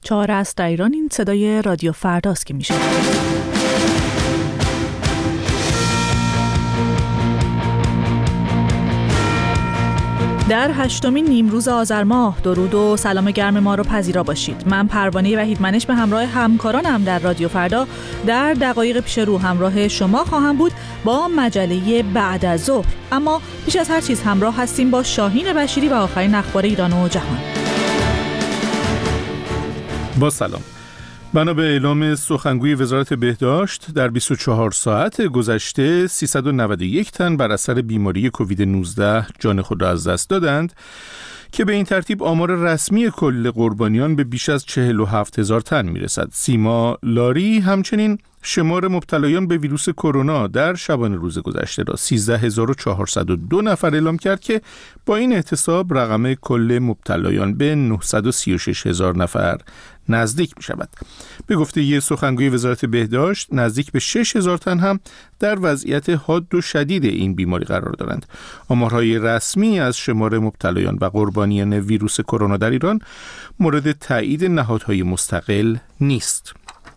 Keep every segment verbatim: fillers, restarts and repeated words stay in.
چهار است در ایران. این صدای رادیو فرداست که میشه. در هشتمین نیمروز آذر ماه درود و سلام گرم ما رو پذیرا باشید. من پروانه وحیدمنش به همراه همکارانم در رادیو فردا در دقایق پیش رو همراه شما خواهم بود با مجله بعد از ظهر. اما پیش از هر چیز همراه هستیم با شاهین بشیری و آخرین اخبار ایران و جهان. با سلام. بنا به اعلام سخنگوی وزارت بهداشت در بیست و چهار ساعت گذشته سیصد و نود و یک تن بر اثر بیماری کووید نوزده جان خود را از دست دادند که به این ترتیب آمار رسمی کل قربانیان به بیش از چهل و هفت هزار تن میرسد. سیما لاری همچنین شمار مبتلایان به ویروس کرونا در شبانه روز گذشته را سیزده هزار و چهارصد و دو نفر اعلام کرد که با این احتساب رقم کل مبتلایان به نهصد و سی و شش هزار نفر نزدیک می شود. به گفته یه سخنگوی وزارت بهداشت نزدیک به شش هزار تن هم در وضعیت حاد و شدید این بیماری قرار دارند. آمارهای رسمی از شمار مبتلایان و قربانیان ویروس کرونا در ایران مورد تایید نهادهای مستقل نیست.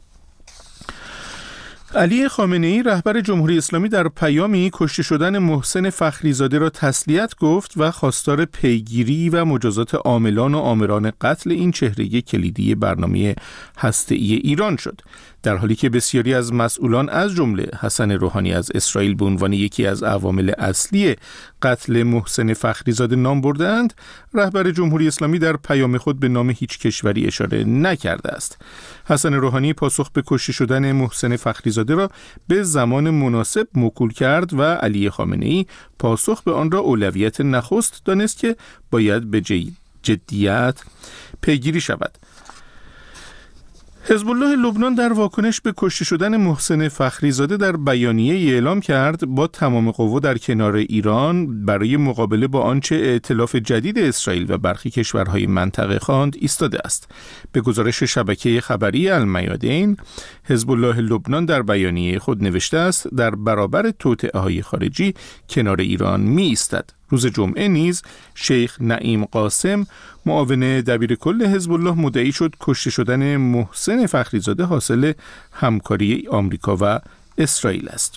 علی خامنه‌ای رهبر جمهوری اسلامی در پیامی کشته شدن محسن فخریزاده را تسلیت گفت و خواستار پیگیری و مجازات عاملان و آمران قتل این چهره کلیدی برنامه هسته‌ای ایران شد. در حالی که بسیاری از مسئولان از جمله حسن روحانی از اسرائیل به عنوان یکی از عوامل اصلی قتل محسن فخریزاده نام برده‌اند، رهبر جمهوری اسلامی در پیام خود به نام هیچ کشوری اشاره نکرده است. حسن روحانی پاسخ به کشته شدن محسن فخریزاده را به زمان مناسب موکول کرد و علی خامنه‌ای پاسخ به آن را اولویت نخست دانست که باید به جدیت پیگیری شود. حزب الله لبنان در واکنش به کشته شدن محسن فخریزاده در بیانیه اعلام کرد با تمام قوا در کنار ایران برای مقابله با آنچه ائتلاف جدید اسرائیل و برخی کشورهای منطقه خواند ایستاده است. به گزارش شبکه خبری المیادین، حزب الله لبنان در بیانیه خود نوشته است در برابر توطئه‌های خارجی کنار ایران می ایستد. روز جمعه نیز شیخ نعیم قاسم معاون دبیر کل حزب الله مدعی شد کشته شدن محسن فخریزاده حاصل همکاری آمریکا و اسرائیل است.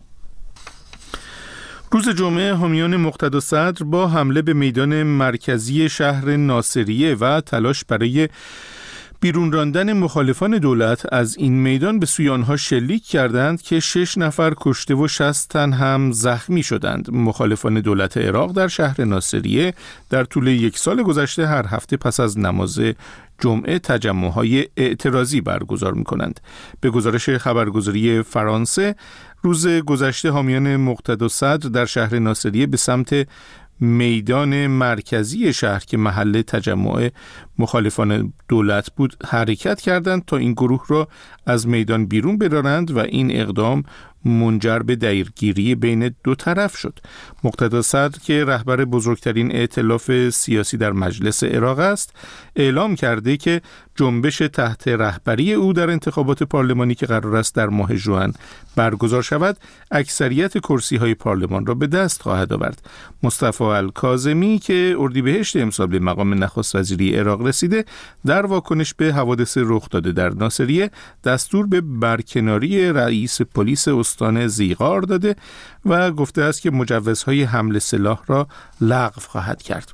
روز جمعه حامیان مقتدا صدر با حمله به میدان مرکزی شهر ناصریه و تلاش برای بیرون راندن مخالفان دولت از این میدان به سوی آنها شلیک کردند که شش نفر کشته و شصت تن هم زخمی شدند. مخالفان دولت عراق در شهر ناصریه در طول یک سال گذشته هر هفته پس از نماز جمعه تجمع‌های اعتراضی برگزار می‌کنند. به گزارش خبرگزاری فرانسه، روز گذشته حامیان مقتدا صدر در شهر ناصریه به سمت میدان مرکزی شهر که محل تجمع مخالفان دولت بود حرکت کردند تا این گروه را از میدان بیرون برانند و این اقدام منجر به درگیری بین دو طرف شد. مقتدا صدر که رهبر بزرگترین ائتلاف سیاسی در مجلس عراق است، اعلام کرده که جنبش تحت رهبری او در انتخابات پارلمانی که قرار است در ماه ژوئن برگزار شود، اکثریت کرسی‌های پارلمان را به دست خواهد آورد. مصطفی الکاظمی که اردیبهشت امسال به مقام نخست وزیری عراق رسیده، در واکنش به حوادث رخ داده در ناصریه دستور به برکناری رئیس پلیس استان زیغار داده و گفته است که مجوزهای حمل سلاح را لغو خواهد کرد.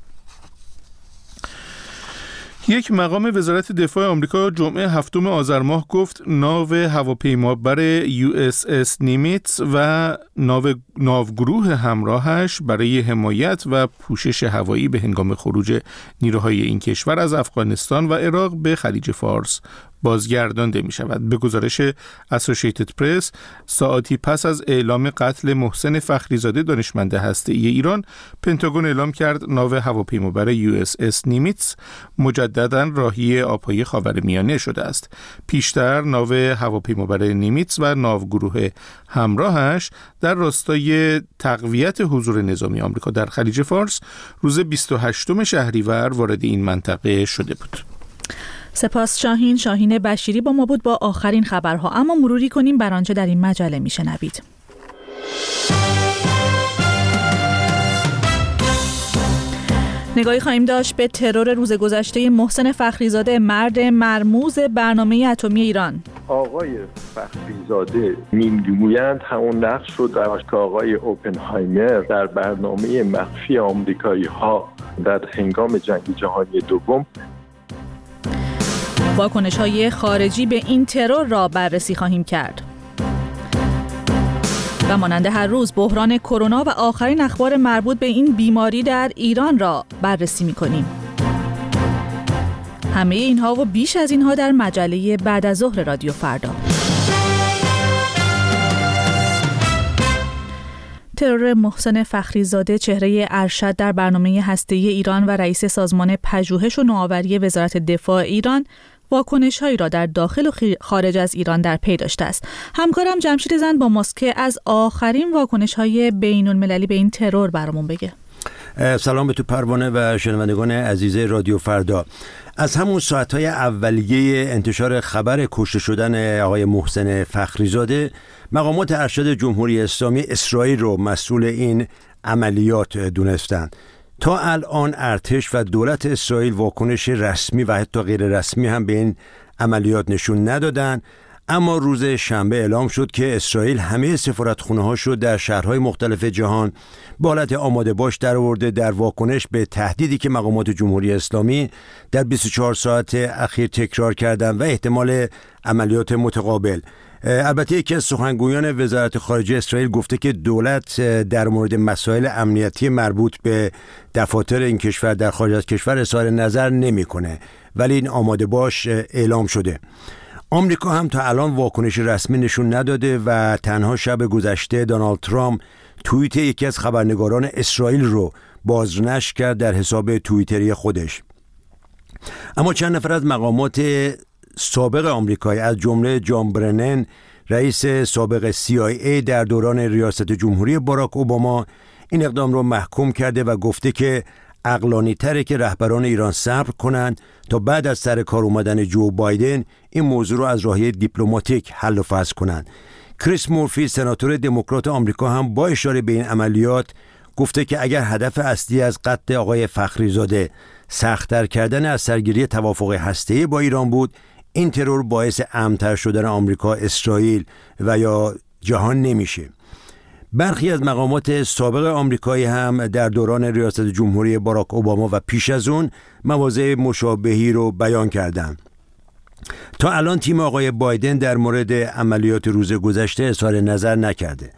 یک مقام وزارت دفاع آمریکا جمعه هفتم آذر ماه گفت ناو هواپیمابر یو اس اس نیمیتس و ناو ناوگروه همراهش برای حمایت و پوشش هوایی به هنگام خروج نیروهای این کشور از افغانستان و عراق به خلیج فارس بازگردانده می شود. به گزارش اسوسییتد پرس، ساعتی پس از اعلام قتل محسن فخریزاده دانشمند هسته‌ای ایران، پنتاگون اعلام کرد ناو هواپیمابر یو اس اس نیمیتس مجدداً راهی آبهای خاورمیانه شده است. پیشتر ناو هواپیمابر نیمیتس و ناوگروه همراهش در راستای تقویت حضور نظامی آمریکا در خلیج فارس روز بیست و هشتم شهریور وارد این منطقه شده بود. سپاس شاهین. شاهین بشیری با ما بود با آخرین خبرها. اما مروری کنیم بر آنچه در این مجله میشنوید. نگاهی خواهیم داشت به ترور روز گذشته محسن فخریزاده، مرد مرموز برنامه اتمی ایران. آقای فخریزاده میگویند همون نقش رو در که آقای اوپنهایمر در برنامه مخفی آمریکایی ها در هنگام جنگ جهانی دوم. واکنش‌های خارجی به این ترور را بررسی خواهیم کرد. و مانند هر روز بحران کرونا و آخرین اخبار مربوط به این بیماری در ایران را بررسی می‌کنیم. همه اینها و بیش از اینها در مجله بعد از ظهر رادیو فردا. ترور محسن فخریزاده، چهره ارشد در برنامه هسته‌ای ایران و رئیس سازمان پژوهش و نوآوری وزارت دفاع ایران، واکنش‌هایی را در داخل و خارج از ایران در پی داشته است. همکارم جمشید زند با ماسکه از آخرین واکنش‌های بین‌المللی به این ترور برامون بگه. سلام به تو پروانه و شنوندگان عزیز رادیو فردا. از همون ساعت‌های اولیه انتشار خبر کشته شدن آقای محسن فخریزاده، مقامات ارشد جمهوری اسلامی اسرائیل رو مسئول این عملیات دونستند. تا الان ارتش و دولت اسرائیل واکنش رسمی و حتی غیر رسمی هم به این عملیات نشون ندادن، اما روز شنبه اعلام شد که اسرائیل همه سفارتخونه‌هاش رو در شهرهای مختلف جهان به حالت آماده باش درآورده در واکنش به تهدیدی که مقامات جمهوری اسلامی در بیست و چهار ساعت اخیر تکرار کردن و احتمال عملیات متقابل. البته یکی از سخنگویان وزارت خارجه اسرائیل گفته که دولت در مورد مسائل امنیتی مربوط به دفاتر این کشور در خارج از کشور اظهار نظر نمی‌کنه، ولی این آماده باش اعلام شده. آمریکا هم تا الان واکنش رسمی نشون نداده و تنها شب گذشته دونالد ترامپ توییت یکی از خبرنگاران اسرائیل رو بازنشر کرد در حساب توییتری خودش. اما چند نفر از مقامات سابق آمریکایی از جمله جان برنن، رئیس سابق سی آی ای در دوران ریاست جمهوری باراک اوباما، این اقدام رو محکوم کرده و گفته که عقلانی تره که رهبران ایران صبر کنند تا بعد از سر کار اومدن جو بایدن این موضوع رو از راهی دیپلماتیک حل و فصل کنند. کریس مورفی، سناتور دموکرات آمریکا، هم با اشاره به این عملیات گفته که اگر هدف اصلی از قتل آقای فخریزاده سخت‌تر کردن از سرگیری توافق هسته‌ای با ایران بود، این ترور باعث امن‌تر شدن آمریکا، اسرائیل و یا جهان نمیشه. برخی از مقامات سابق آمریکایی هم در دوران ریاست جمهوری باراک اوباما و پیش از اون مواضع مشابهی رو بیان کردند. تا الان تیم آقای بایدن در مورد عملیات روز گذشته اظهار نظر نکرده.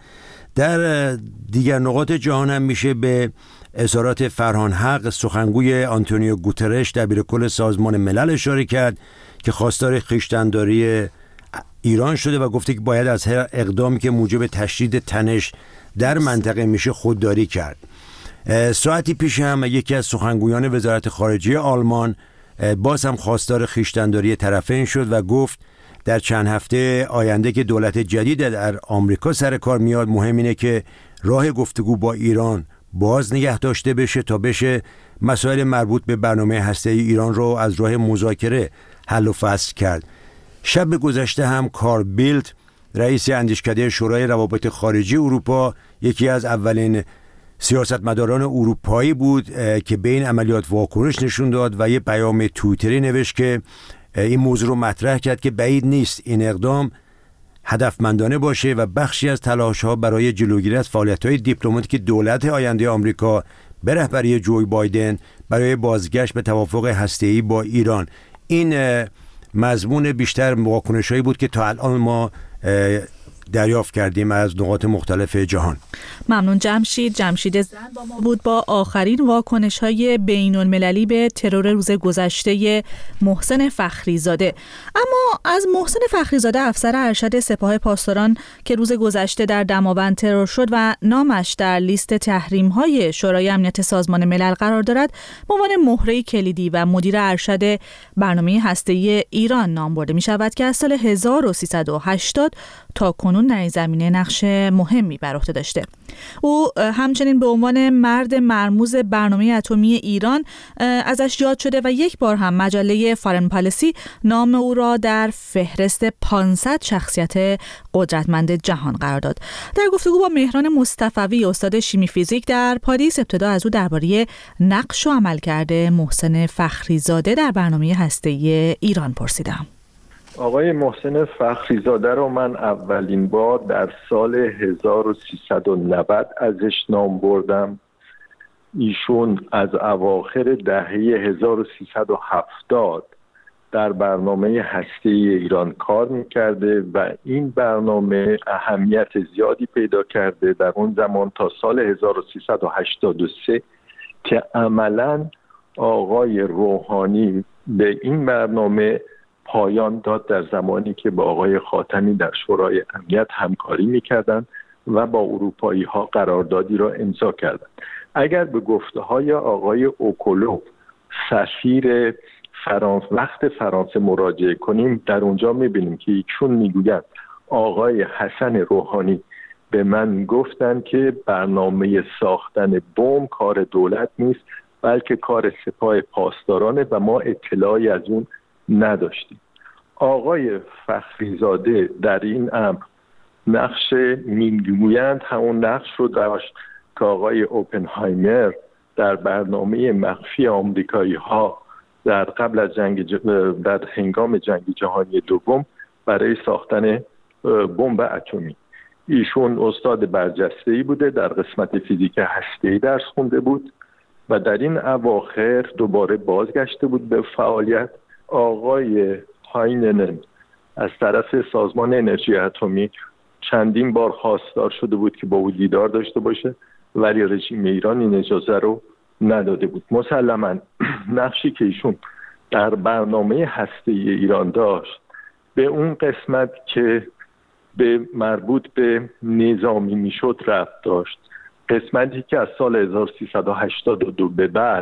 در دیگر نقاط جهان هم میشه به اظهارات فرهان حق، سخنگوی آنتونیو گوترش دبیرکل سازمان ملل، اشاره کرد که خواستار خویشتن‌داری ایران شده و گفته که باید از هر اقدامی که موجب تشدید تنش در منطقه میشه خودداری کرد. ساعتی پیش هم یکی از سخنگویان وزارت خارجه آلمان باز هم خواستار خویشتن‌داری طرفین شد و گفت در چند هفته آینده که دولت جدید در آمریکا سر کار میاد، مهم اینه که راه گفتگو با ایران باز نگه داشته بشه تا بشه مسائل مربوط به برنامه هسته‌ای ایران رو از راه مذاکره حل و فصل کرد. شب گذشته هم کارل بیلد، رئیس اندیشکده شورای روابط خارجی اروپا، یکی از اولین سیاستمداران اروپایی بود که به این عملیات واکنش نشون داد و یه پیام توییتری نوشت که این موضوع رو مطرح کرد که بعید نیست این اقدام هدفمندانه باشه و بخشی از تلاش‌ها برای جلوگیری از فعالیت‌های دیپلماتیک دولت آینده آمریکا به رهبری جو بایدن برای بازگشت به توافق هسته‌ای با ایران. این مضمون بیشتر واکنش‌هایی بود که تا الان ما دریافت کردیم از نقاط مختلف جهان. ممنون جمشید. جمشید زند با ما بود با آخرین واکنش‌های بین‌المللی به ترور روز گذشته محسن فخریزاده. اما از محسن فخریزاده، افسر ارشد سپاه پاسداران که روز گذشته در دماوند ترور شد و نامش در لیست تحریم‌های شورای امنیت سازمان ملل قرار دارد، به عنوان مهره کلیدی و مدیر ارشد برنامه هسته‌ای ایران نام برده می‌شود که از سال هزار و سیصد و هشتاد تا کنون قانون در این زمینه نقش مهمی بر عهده داشته. او همچنین به عنوان مرد مرموز برنامه اتمی ایران ازش یاد شده و یک بار هم مجله فارن پالیسی نام او را در فهرست پانصد شخصیت قدرتمند جهان قرار داد. در گفتگو با مهران مصطفوی استاد شیمی فیزیک در پاریس ابتدا از او درباره نقش و عملکرد محسن فخریزاده در برنامه هسته‌ای ایران پرسیدم. آقای محسن فخریزاده رو من اولین بار در سال هزار و سیصد و نود ازش نام بردم. ایشون از اواخر دهه هزار و سیصد و هفتاد در برنامه هسته‌ای ایران کار میکرده و این برنامه اهمیت زیادی پیدا کرده در اون زمان تا سال هزار و سیصد و هشتاد و سه که عملاً آقای روحانی به این برنامه پایان داد در زمانی که با آقای خاتمی در شورای امنیت همکاری میکردند و با اروپایی ها قراردادی را امضا کردند. اگر به گفته های آقای اوکولو سفیر فرانسه وقت فرانسه مراجعه کنیم، در اونجا میبینیم که ایشون میگویند آقای حسن روحانی به من گفتن که برنامه ساختن بمب کار دولت نیست بلکه کار سپاه پاسدارانه و ما اطلاعی از اون نداشتیم. آقای فخریزاده در این امر نقش میگویند همون نقش رو داشت که آقای اوپنهایمر در برنامه مخفی آمریکایی ها در قبل از جنگ ج... در هنگام جنگ جهانی دوم برای ساختن بمب اتمی. ایشون استاد برجسته‌ای بوده، در قسمت فیزیک هسته‌ای درس خونده بود و در این اواخر دوباره بازگشته بود به فعالیت. آقای هایننن از طرف سازمان انرژی اتمی چندین بار خواستار شده بود که با او دیدار داشته باشه ولی رژیم ایران این اجازه رو نداده بود. مسلماً نقشی که ایشون در برنامه هسته‌ای ایران داشت به اون قسمت که به مربوط به نظامی میشد رفت داشت. قسمتی که از سال هزار و سیصد و هشتاد و دو به بعد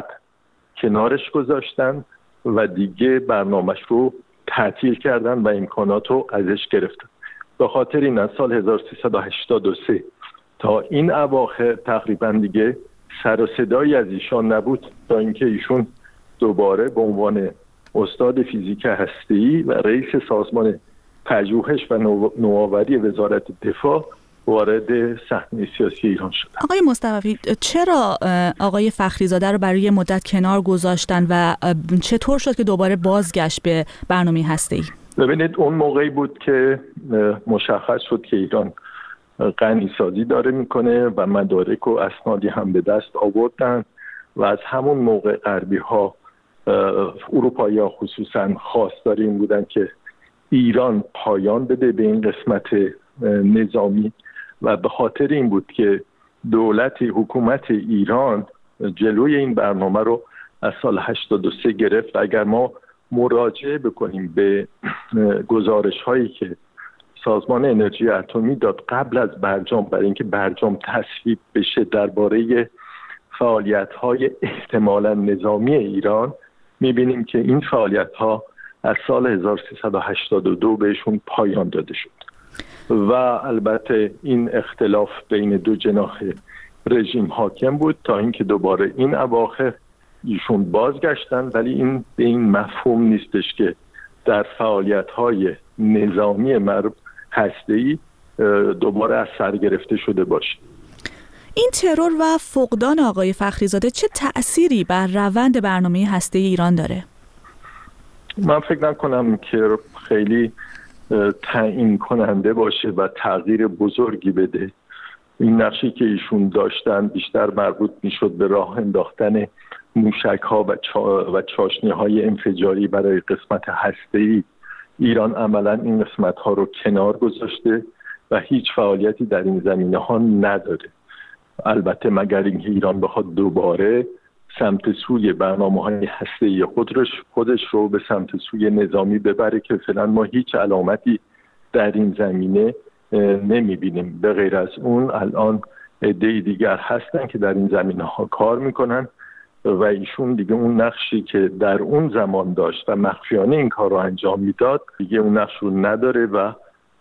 کنارش گذاشتن و دیگه برنامهش رو تعطیل کردن و امکانات رو ازش گرفتن. به خاطر این از سال هزار و سیصد و هشتاد و سه تا این اواخر تقریبا دیگه سر و صدایی از ایشان نبود تا اینکه ایشون دوباره به عنوان استاد فیزیک هسته‌ای و رئیس سازمان پژوهش و نوآوری وزارت دفاع وارد صحنه سیاسی ایران شد. آقای مصطفی، چرا آقای فخریزاده رو برای مدت کنار گذاشتن و چطور شد که دوباره بازگشت به برنامه هسته‌ای؟ ببینید اون موقعی بود که مشخص شد که ایران غنیسازی داره میکنه و مدارک و اسنادی هم به دست آوردن و از همون موقع غربی ها اروپایی ها خصوصا خواستار این بودن که ایران پایان بده به این قسمت نظامی و به خاطر این بود که دولت حکومت ایران جلوی این برنامه رو از سال هشتاد و سه گرفت. اگر ما مراجعه بکنیم به گزارش هایی که سازمان انرژی اتمی داد قبل از برجام برای اینکه برجام تصویب بشه درباره فعالیت‌های احتمالاً نظامی ایران، می‌بینیم که این فعالیت‌ها از سال هزار و سیصد و هشتاد و دو بهشون پایان داده شد و البته این اختلاف بین دو جناح رژیم حاکم بود تا اینکه دوباره این اواخر ایشون بازگشتن، ولی این به این مفهوم نیستش که در فعالیت‌های نظامی مربوط هسته‌ای دوباره از سر گرفته شده باشه. این ترور و فقدان آقای فخریزاده چه تأثیری بر روند برنامه هسته‌ای ایران داره؟ من فکر نکنم که خیلی تعیین کننده باشه و تغییر بزرگی بده. این نقشی که ایشون داشتن بیشتر مربوط میشد به راه انداختن موشک‌ها و, چا و چاشنی‌های انفجاری برای قسمت هسته‌ای. ایران عملاً این قسمت‌ها رو کنار گذاشته و هیچ فعالیتی در این زمینه‌ها نداره. البته مگر اینکه ایران بخواد دوباره سمت سوی برنامه‌های هسته‌ای خودش خودش رو به سمت سوی نظامی ببره که فعلا ما هیچ علامتی در این زمینه نمی‌بینیم. به غیر از اون الان عده‌ای دیگر هستن که در این زمینه‌ها کار می‌کنن و ایشون دیگه اون نقشی که در اون زمان داشت و مخفیانه این کار رو انجام میداد دیگه اون نقش رو نداره و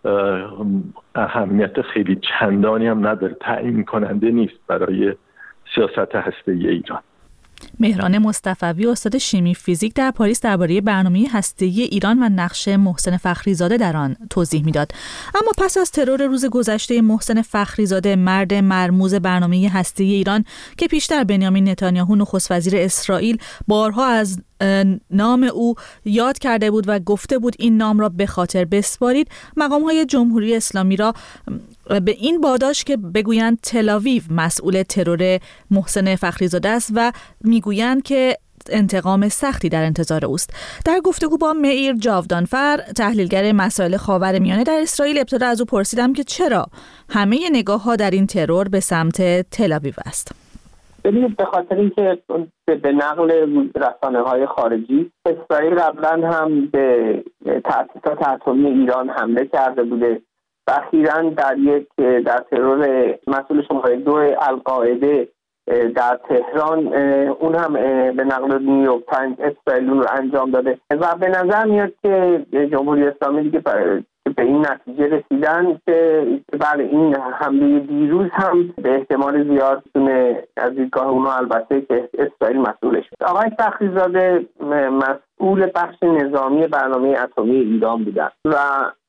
اهمیت خیلی چندانی هم نداره، تعیین کننده نیست برای سیاست هسته‌ای ایران. مهران مصطفوی استاد شیمی فیزیک در پاریس درباره برنامه هسته‌ای ایران و نقش محسن فخریزاده در آن توضیح میداد. اما پس از ترور روز گذشته محسن فخریزاده، مرد مرموز برنامه هسته‌ای ایران که پیشتر بنیامین نتانیاهو نخست وزیر اسرائیل بارها از نام او یاد کرده بود و گفته بود این نام را به خاطر بسپارید، مقام‌های جمهوری اسلامی را به این واداش که بگویند تل‌آویو مسئول ترور محسن فخریزاده است و میگویند که انتقام سختی در انتظار اوست. در گفتگو با مئیر جاودانفر، تحلیلگر مسائل خاورمیانه در اسرائیل، ابتدا از او پرسیدم که چرا همه نگاه‌ها در این ترور به سمت تل‌آویو است. ببینید، به خاطر اینکه به نقل رسانه‌های خارجی اسرائیل قبلا هم به تأسیسات اتمی ایران حمله کرده بوده و اخیراً در یک در ترور مسئول شماره دو القاعده در تهران، اون هم به نقل نیویورک تایمز، اسرائیل رو انجام داده و به نظر میاد که جمهوری اسلامی دیگه به این نتیجه رسیدن که بله، این حمله دیروز هم به احتمال زیاد از دیدگاه اونو البته که اسرائیل مسئولش. آقای فخریزاده مسئول بخش نظامی برنامه اتمی ایران بودن و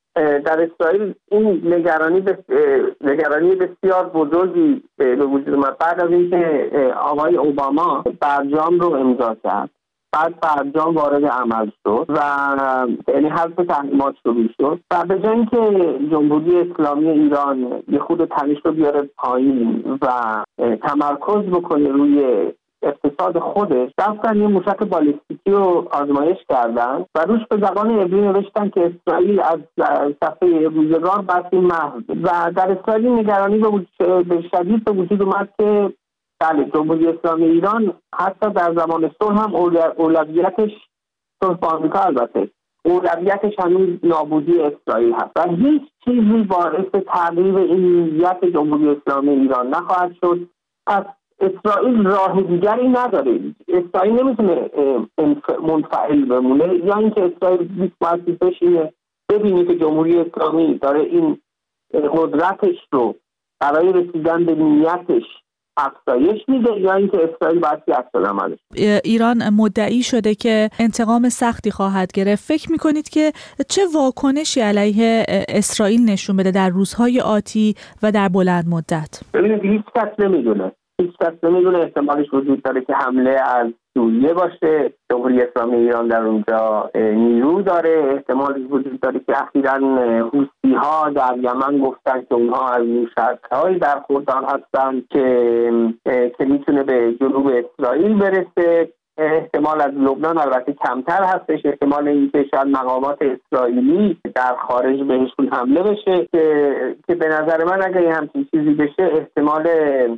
در اسرائیل این نگرانی بس... نگرانی بسیار بزرگی به وجود اومد بعد از اینکه آقای اوباما برجام رو امضا کرد. بعد برجام وارد عمل شد و یعنی حذف تحریمات شروع شد و به جای اینکه جمهوری اسلامی ایران یه خود تنش رو بیاره پایین و تمرکز بکنه روی اقتصاد خودش، رفتن یه موشک بالستیکی رو آزمایش کردن و روش به زبان عبری نوشتن که اسرائیل از صفحه روزگار بسی محو و در اسرائیل نگرانی به شدید به وجود اومد که بله، جمهوری اسلامی ایران حتی در زمان صلح هم اولویتش، صلح با آمریکا البته، اولویتش هنوز نابودی اسرائیل هست و هیچ چیزی باعث تغییر این نیت جمهوری اسلامی ایران نخواهد شد. پس اسرائیل راه دیگری نداره. اسرائیل نمیتونه منفعل بمونه یا اینکه اسرائیل بیست ماه بشینه ببینی که جمهوری اسلامی داره این قدرتش رو برای رسیدن به نیتش افزایش میده یا اینکه اسرائیل باید عکس العملش. ایران مدعی شده که انتقام سختی خواهد گرفت. فکر میکنید که چه واکنشی علیه اسرائیل نشون بده در روزهای آتی و در بلند مدت؟ ببینید، هیچ کس نمیدونه. هیچ کس نمیدونه. احتمالش وجود داره که حمله از سوریه باشه. جمهوری اسلامی ایران در اونجا نیرو داره. احتمالش وجود داره که اخیراً حوثی‌ها در یمن گفتن که اونها از موشک‌های در خوردان هستن که که میتونه به جنوب اسرائیل برسه. احتمال از لبنان البته کمتر هستش. احتمال اینکه شاید مقامات اسرائیلی در خارج بهشون حمله بشه که که به نظر من اگه این همچین چیزی بشه احتمال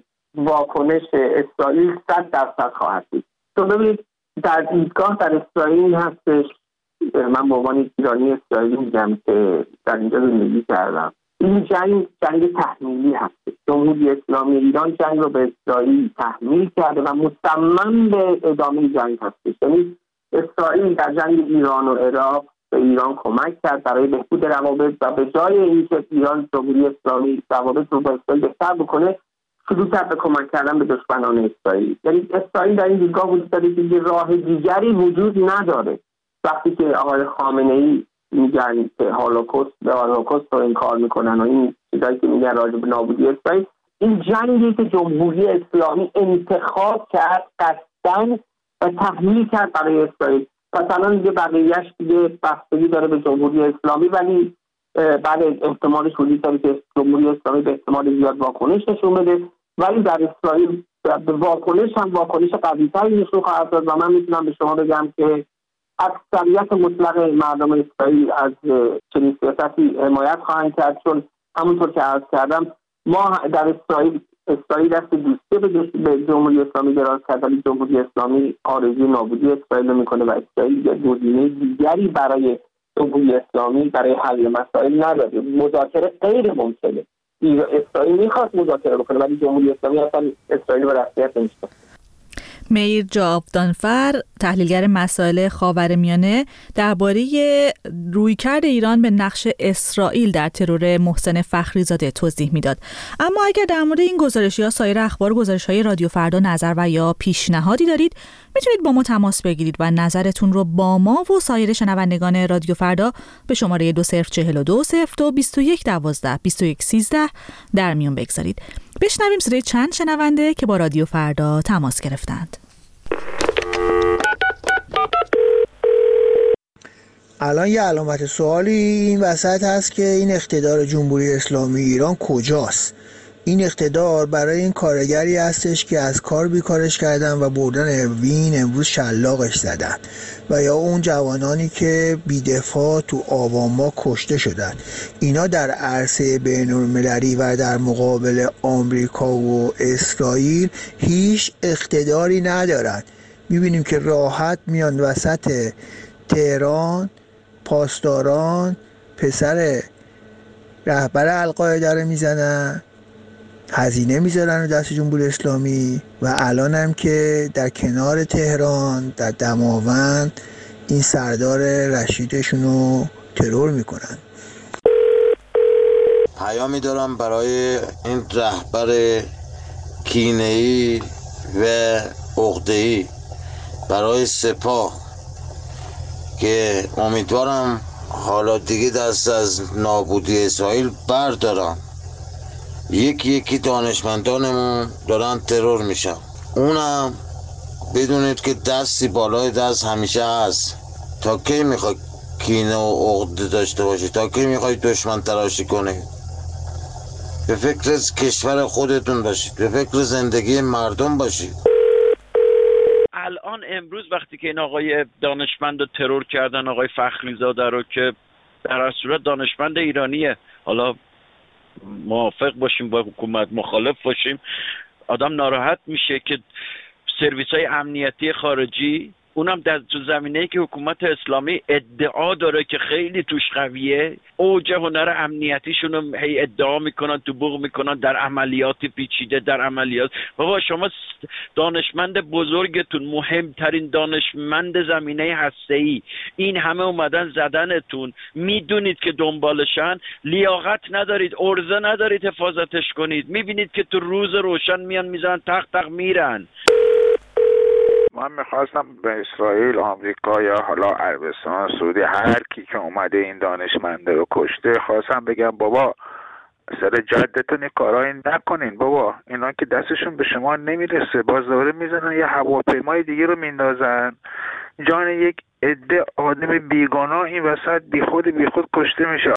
واکنش اسرائیل صد درصد خواهد بود. تو ببینید، در دیدگاه در اسرائیل هستش، من به عنوان ایرانی اسرائیلی میگم که در اینجا زندگی کردم، این جنگ جنگ تحمیلی هست. جمهوری اسلامی ایران جنگ رو به اسرائیل تحمیل کرده و مصمم به ادامه جنگ هستش. یعنی اسرائیل در جنگ ایران و عراق به ایران کمک کرد برای بهبود روابط و به جای اینکه ایران جمهوری اسلامی روابط رو با اسرائیل بهتر بکنه، شروع کرد به کمک کردن به دشمنان اسرائیل. یعنی اسرائیل در این دیدگاه وجود داره که راه دیگری وجود نداره. وقتی که آقای خامنه‌ای میگن که هولوکاست به هولوکاست رو انکار میکنن و این چیزایی که میگن راجع به نابودی اسرائیل، این جنگی که جمهوری اسلامی انتخاب کرد قصداً و تحمیل کرد برای اسرائیل. پس الان دیگه بقیه‌اش دیگه بستگی داره به جمهوری اسلامی، ولی بعد احتمالش وجود داره که جمهوری اسلامی به احتمال زیاد واکنش نشون بده، ولی در اسرائیل به واکنش هم واکنش قوی‌تری نشون خواهد داد و من میتونم به شما بگم که اکثریت مطلق مردم اسرائیل از چنین سیاستی حمایت خواهند کرد، چون همونطور که عرض کردم ما در اسرائیل اسرائیل دست دوستی به جمهوری اسلامی دراز کرد، ولی جمهوری اسلامی آرزوی نابودی اسرائیل میکنه و اسرائیل گزینه دیگری برای جمهوری اسلامی برای حل مسائل نداره. مذاکره غیر ممکنه. اسرائیل میخواد مذاکره بکنه ولی جمهوری اسلامی اصلا اسرائیل به رسمیت نمیشناسه. میر جاودانفر، تحلیلگر مسائل خاورمیانه، درباره رویکرد ایران به نقش اسرائیل در ترور محسن فخریزاده توضیح میداد. اما اگر در مورد این گزارش یا سایر اخبار و گزارش‌های رادیو فردا نظر و یا پیشنهادی دارید، میتونید با ما تماس بگیرید و نظرتون رو با ما و سایر شنوندگان رادیو فردا به شماره دو صفر چهل و دو صفر دو بیست و یک دوازده بیست و یک سیزده در میون بگذارید. بشنویم صدای چند شنونده که با رادیو فردا تماس گرفتند. الان یه علامت سوالی این وسط هست که این اقتدار جمهوری اسلامی ایران کجاست؟ این اقتدار برای این کارگری هستش که از کار بیکارش کردن و بردن اروین امروز شلاقش زدن، و یا اون جوانانی که بیدفاع تو آواما کشته شدن. اینا در عرصه بین‌المللی و در مقابل آمریکا و اسرائیل هیچ اقتداری ندارن. میبینیم که راحت میان وسط تهران، پاسداران پسر رهبر القاعده رو میزنن، هزینه میذارن دست جمهوری اسلامی، و الان هم که در کنار تهران در دماوند این سردار رشیدشون رو ترور میکنن. پیامی دارم برای این رهبر کینه‌ای و عقده‌ای، برای سپاه، که امیدوارم حالا دیگه دست از نابودی اسرائیل بردارم. یکی یکی دانشمندانمون دارن ترور میشن. اونم بدونید که دستی بالای دست همیشه هست. تا کی میخوای کینه و عقده داشته باشی؟ تا کی میخوای دشمن تراشی کنی؟ به فکر کشور خودتون باشید، به فکر زندگی مردم باشید. الان امروز وقتی که این آقای دانشمند رو ترور کردن، آقای فخریزاده رو، که در هر صورت دانشمند ایرانیه، حالا موافق باشیم با حکومت مخالف باشیم، آدم ناراحت میشه که سرویس های امنیتی خارجی، اونم در تو زمینه‌ای که حکومت اسلامی ادعا داره که خیلی توش قویه، اوج هنر امنیتیشون رو هی ادعا میکنن، تو بوق میکنن در عملیات پیچیده، در عملیات. بابا شما دانشمند بزرگتون، مهمترین دانشمند زمینه هسته‌ای، این همه اومدن زدنتون، میدونید که دنبالشن، لیاقت ندارید، ارزه ندارید حفاظتش کنید، میبینید که تو روز روشن میان میزنن تق تق میرن. من میخواستم به اسرائیل، آمریکا یا حالا عربستان سعودی، هر کی که اومده این دانشمنده رو کشته، خواستم بگم بابا سر جدتون کارایی نکنین. بابا اینا که دستشون به شما نمیرسه، باز دوباره میزنن یه هواپیمای دیگه رو میندازن، جان یک عده آدم بیگناه این وسط بی خود بی خود کشته میشه.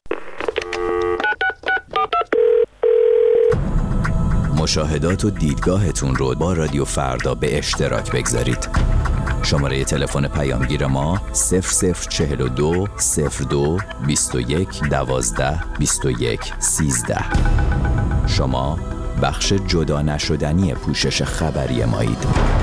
مشاهدات و دیدگاهتون رو با رادیو فردا به اشتراک بگذارید. شماره تلفن پیامگیر ما صفر صفر چهل و دو صفر دو بیست و یک دوازده بیست و یک سیزده. شما بخش جدا نشدنی پوشش خبری مایید.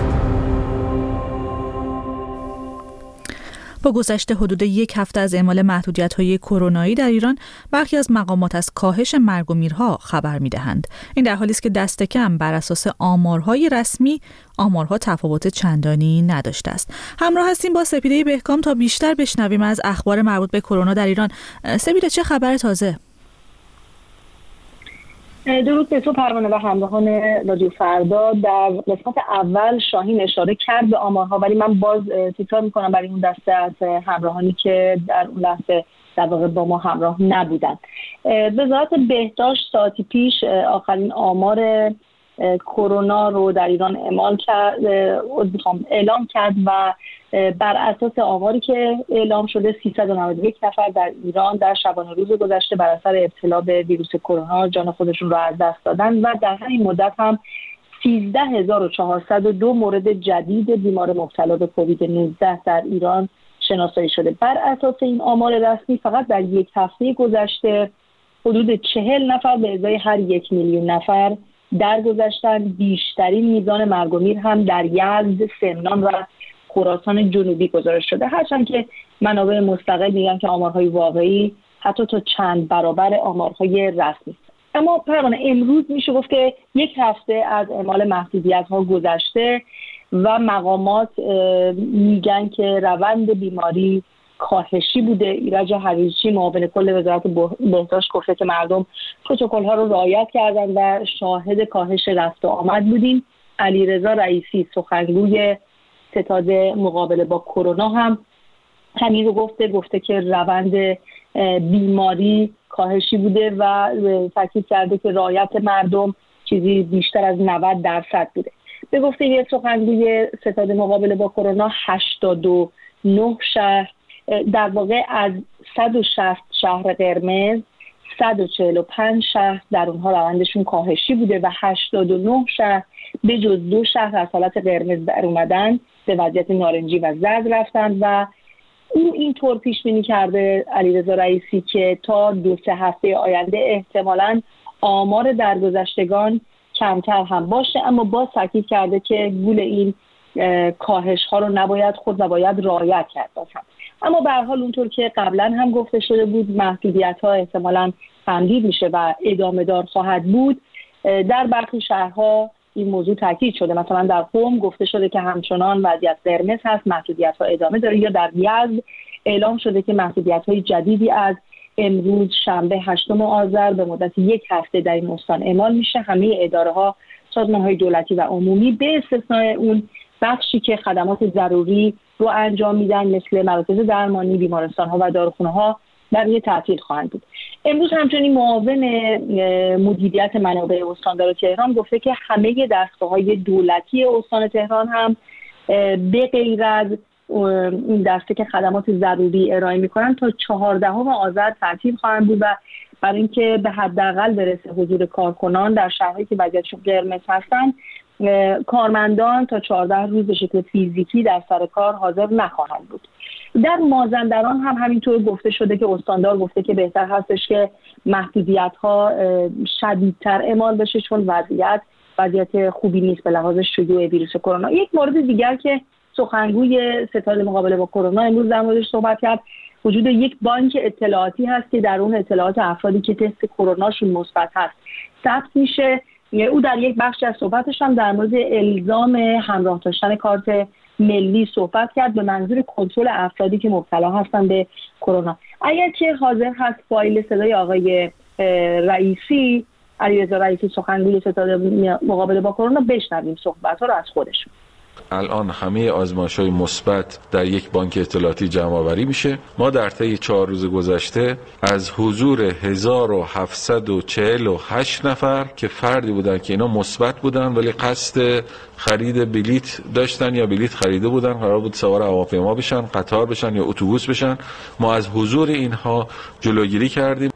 با گذشت حدود یک هفته از اعمال محدودیت‌های کرونایی در ایران، برخی از مقامات از کاهش مرگ و میرها خبر می‌دهند. این در حالی است که دست کم بر اساس آمارهای رسمی، آمارها تفاوت چندانی نداشته است. همراه هستیم با سپیده بهکام تا بیشتر بشنویم از اخبار مربوط به کرونا در ایران. سپیده، چه خبر تازه؟ درود به تو پروانه و همراهان رادیو فردا. در قسمت اول شاهین اشاره کرد به آمارها، ولی من باز تکرار میکنم برای اون دسته از همراهانی که در اون لحظه در واقع با ما همراه نبودن. وزارت بهداشت ساعتی پیش آخرین آمار کرونا رو در ایران اعلام کرد اعلام کرد و بر اساس آماری که اعلام شده سیصد و نود و یک نفر در ایران در شبانه روز گذشته بر اثر ابتلا به ویروس کرونا جان خودشون رو از دست دادن و در همین مدت هم سیزده هزار و چهارصد و دو مورد جدید بیمار مبتلا به کووید نوزده در ایران شناسایی شده. بر اساس این آمار رسمی فقط در یک هفته گذشته حدود چهل نفر به ازای هر یک میلیون نفر درگذشتن. بیشترین میزان مرگ و میر هم در یزد، سمنان و خراسان جنوبی گزارش شده، هرچند که منابع مستقل میگن که آمارهای واقعی حتی تا چند برابر آمارهای رسمی. اما پروانه امروز میشه گفت که یک هفته از اعمال محدودیت‌ها گذشته و مقامات میگن که روند بیماری کاهشی بوده. ایرج حریچی معاون کل وزارت بهداشت گفته که مردم پروتکل ها رو رعایت کردن و شاهد کاهش رفت و آمد بودیم. علیرضا رئیسی سخنگوی ستاد مقابله با کرونا هم همین رو گفته گفته که روند بیماری کاهشی بوده و تاکید کرده که رعایت مردم چیزی بیشتر از نود درصد بوده. به گفته یه سخنگوی ستاد مقابله با کرونا هشتاد و نه شهر در واقع از صد و شصت شهر قرمز صد و چهل و پنج شهر در اونها روندشون کاهشی بوده و هشتاد و نه شهر به جز دو شهر از حالت قرمز در اومدن به وضعیت نارنجی و زرد رفتن و او اینطور پیش بینی کرده علیرضا رئیسی که تا دو سه هفته آینده احتمالاً آمار درگذشتگان کمتر هم باشه، اما باز تاکید کرده که گول این کاهش ها رو نباید خود و باید رعایت کرد باشن. اما به هر حال اونطور که قبلا هم گفته شده بود محدودیت ها احتمالاً تمدید میشه و ادامه دار خواهد بود. در برخی شهرها این موضوع تاکید شده، مثلا در قم گفته شده که همچنان وضعیت قرمز هست، محدودیت ها ادامه داره، یا در یزد اعلام شده که محدودیت های جدیدی از امروز شنبه هشتم آذر به مدت یک هفته در این استان اعمال میشه. همه اداره ها، سازمان های دولتی و عمومی به استثنای اون بخشی که خدمات ضروری رو انجام میدن مثل مراکز درمانی، بیمارستان ها و داروخانه ها بقیه تعطیل خواهند بود. امروز همچنین معاون مدیریت منابع استاندار تهران گفته که همه دستگاه‌های دولتی استان تهران هم به غیر از این دسته که خدمات ضروری ارائه میکنن تا چهاردهم آذر تعطیل خواهند بود و برای اینکه به حداقل برسه حضور کارکنان در شهرهایی که وضعیتشون قرمز هستن، کارمندان تا چهارده روز به شکل فیزیکی در سر کار حاضر نخواهند بود. در مازندران هم همینطور گفته شده که استاندار گفته که بهتر هستش که محدودیت ها شدیدتر اعمال بشه چون وضعیت وضعیت خوبی نیست به لحاظ شیوع ویروس کرونا. یک مورد دیگر که سخنگوی ستاد مقابله با کرونا امروز در موردش صحبت کرد، وجود یک بانک اطلاعاتی هست که در اون اطلاعات افرادی که تست کروناشون مثبت هست ثبت میشه. او در یک بخش از صحبتش هم در مورد الزام همراه داشتن کارت ملی صحبت کرد به منظور کنترل افرادی که مبتلا هستن به کرونا. اگر که حاضر هست فایل صدای آقای رئیسی، علیرضا رئیسی سخنگوی ستاد مقابله با کرونا، بشنویم صحبت‌ها رو از خودشون. الان همه آزمایش‌های مثبت در یک بانک اطلاعاتی جمع آوری میشه. ما در طی چهار روز گذشته از حضور هزار و هفتصد و چهل و هشت نفر که فردی بودن که اینا مثبت بودن ولی قصد خرید بلیت داشتن یا بلیت خریده بودن، قرار بود سوار هواپیما بشن، قطار بشن یا اتوبوس بشن، ما از حضور اینها جلوگیری کردیم.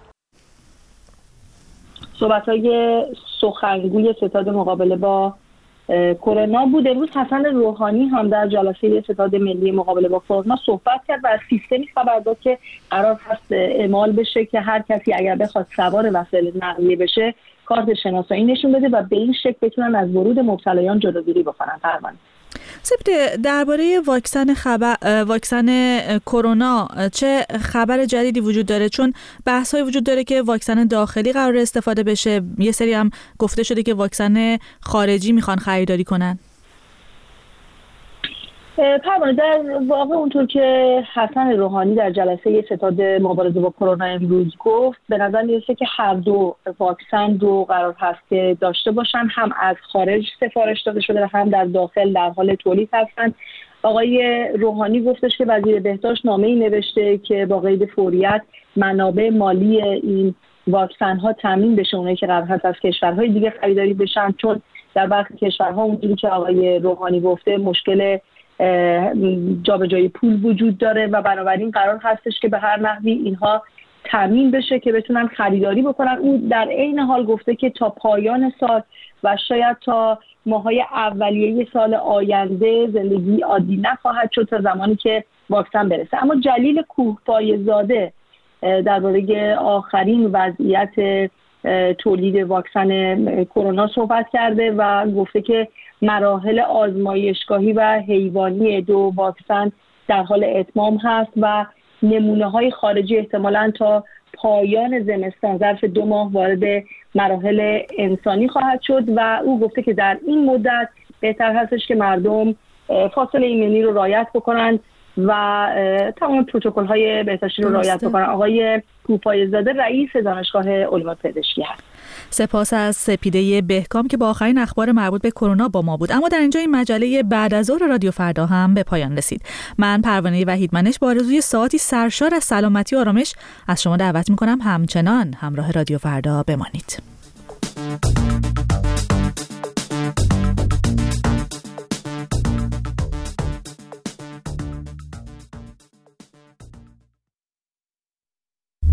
صحبت‌های سخنگوی ستاد مقابله با کرونا بود. امروز حسن روحانی هم در جلسه ستاد ملی مقابله با کرونا صحبت کرد و از سیستمی خبر داد که قرار هست اعمال بشه که هر کسی اگر بخواد سوار وسایل نقلیه بشه کارت شناسایی نشون بده و به این شکل بتونن از ورود مبتلایان جلوگیری بکنن. پروانه سپید، درباره واکسن خبر واکسن کرونا چه خبر جدیدی وجود داره؟ چون بحث‌های وجود داره که واکسن داخلی قرار استفاده بشه، یه سری هم گفته شده که واکسن خارجی میخوان خریداری کنن. پروانه در واقع اونطور که حسن روحانی در جلسه ستاد مبارزه با کرونا امروز گفت، به نظر میرسه که هر دو واکسن رو قرار هست که داشته باشن، هم از خارج سفارش داده شده و هم در داخل در حال تولید هستن. آقای روحانی گفتش که وزیر بهداشت نامه‌ای نوشته که با قید فوریت منابع مالی این واکسن ها تامین بشه، اونایی که قرار هست از کشورهای دیگه خریداری بشن، چون در برخی کشورها اونجوری که آقای روحانی گفته مشکل جابجایی پول وجود داره و بنابراین قرار هستش که به هر نحوی اینها تامین بشه که بتونن خریداری بکنن. او در عین حال گفته که تا پایان سال و شاید تا ماهای اولیه سال آینده زندگی عادی نخواهد شد تا زمانی که واکسن برسه. اما جلیل کوهپایه‌زاده درباره آخرین وضعیت تولید واکسن کرونا صحبت کرده و گفته که مراحل آزمایشگاهی و حیوانی دو واکسن در حال اتمام هست و نمونه های خارجی احتمالاً تا پایان زمستان ظرف دو ماه وارد مراحل انسانی خواهد شد و او گفته که در این مدت بهتر هستش که مردم فاصله ایمنی رو رعایت بکنن و تمام پروتکل‌های بهداشتی رو رعایت بکنن. آقای کوپایزاده رئیس دانشگاه علوم پزشکی هست. سپاس از سپیده بهکام که با آخرین اخبار مربوط به کرونا با ما بود. اما در اینجا این مجله بعد از ظهر رادیو فردا هم به پایان رسید. من پروانه وحیدمنش با آرزوی ساعتی سرشار از سلامتی و آرامش از شما دعوت می‌کنم همچنان همراه رادیو فردا بمانید.